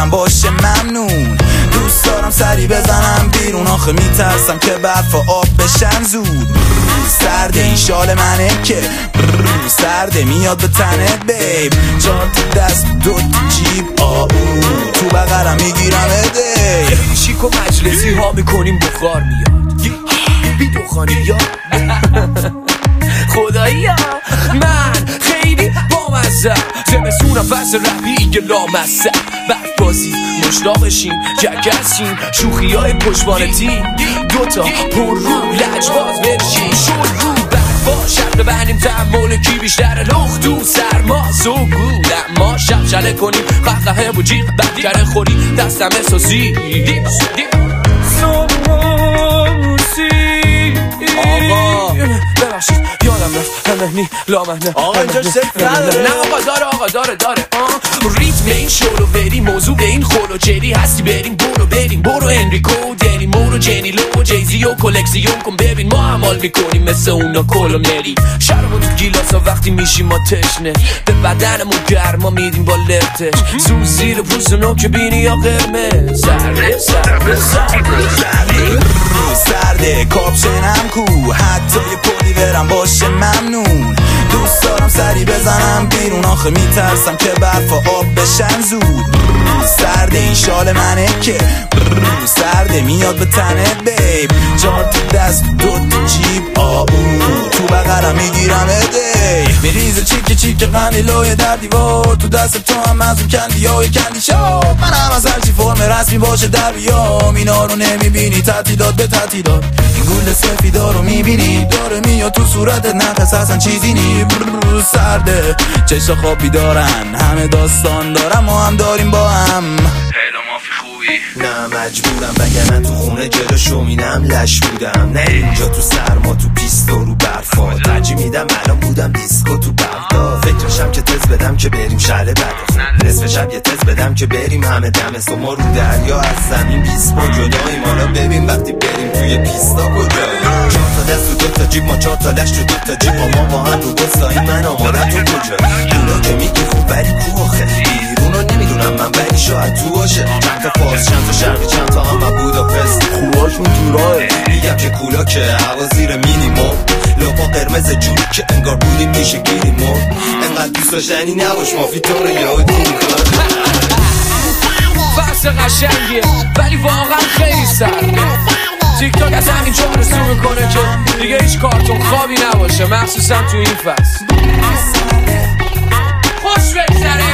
برم باشه ممنون. دوست دارم سری بزنم بیرون، آخه میترسم که برف و آب بشن زود. سرده این شال منه که سرده میاد به تنت بیب. جان تو دست دو تو جیب آو تو بغرم میگیرم اده. شیک و مجلسی ها میکنیم بخار میاد بی دخانی یا خدایی ها من خیلی بامزه. زمستونم فصل ربیع لامصب برف بازی مشتاقشیم جگرسیم شوخی های پشتوانتی دوتا پر رو لجباز برشیم شل رو برفا شب ببنیم تحمل کی بیشتر لخت تو سرما سوگو اما شب شله کنیم قهقه و جیغ بدگره خوری دستم احساسی آقا ببخشید یادم رفت همهنی لامهنه آقا اینجا صرف نداره. نه آقا داره ریتم این شلو بریم موضوع به این خلو جری هستی بریم برو انریکو دنی مورو جنی لو جیزی و کلکسیون کن ببین ما عمال میکنیم مثل اونا کلو نری شرمون تو گیلاسا وقتی میشیم ما تشنه به بدنمون گرما میدیم با لرتش سوز زیر پوست و نوک بینی یا قرمز سرده کاپشنم کو حتی یه پولی برم باشه ممنون. دوست دارم سری بزنم بیرون، آخه میترسم که برف و آب بشن زود. سرده این شال منه که سرده میاد به تنت بیب. جان تو دست دو تو جیب آو تو بغرم میگیرم اده. میریزه چیک غمی لوی در دیوار تو دست تو هم از اون کندی های کندی شاب. من هم از هرچی فرم رسمی باشه در بیام اینا رو نمیبینی تعطیلات به تعطیلات. این گل سفیدا رو میبینی داره میاد تو صورتت نفس اصلا چیزی نی. سرده چشم خوابی دارن همه داستان دارم ما هم داریم با هم. هلو مافی خوبی؟ نه مجبورم وگرنه تو خونه جلو شومینم لش بودم. نه اینجا تو سرما تو پیست و رو برفا ترجیح میدم الان بودم دیسکو تو بغداد. فکرشم که تز بدم که بریم شهر بعد نصف شب یه تز بدم که بریم همه دمست و ما رو دریا از زمین 20 پا جداییم. حالا ببین وقتی بریم توی پیستا کجاییم. 4 تا دست و 2 تا جیب ما 4 تا لشت و 2 تا جیب ما با هم رو بستاییم. من آمارم تو کجایی اونا که میگی خوب ولی کو آخه بیرونو نمیدونم من ولی شاید تو باشه. چند تا فارس چند تا شرقی چند تا هم بوداپست خوباشون تو راه میگم که کولا که هوا زیر مینیموم لپا قرمز جوری که انگار بودیم میشه گیریمون. انقدر دوست داشتنی نباش مافی تو رو یادی فصل قشنگیه ولی واقعا خیلی سرده. تیک تاک از همین جا رسو میکنه که دیگه هیچ کارتون خوابی نباشه مخصوصا تو این فصل. خوش بگذره